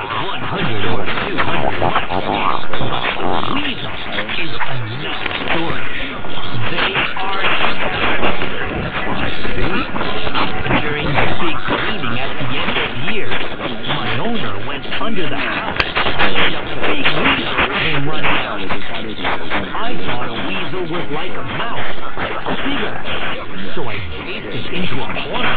100 or 200 monkeys. Weasel is another story. They are see? During the big cleaning at the end of the year, my owner went under the house and a big weasel came running out. I thought a weasel was like a mouse, but bigger. So I chased it into a corner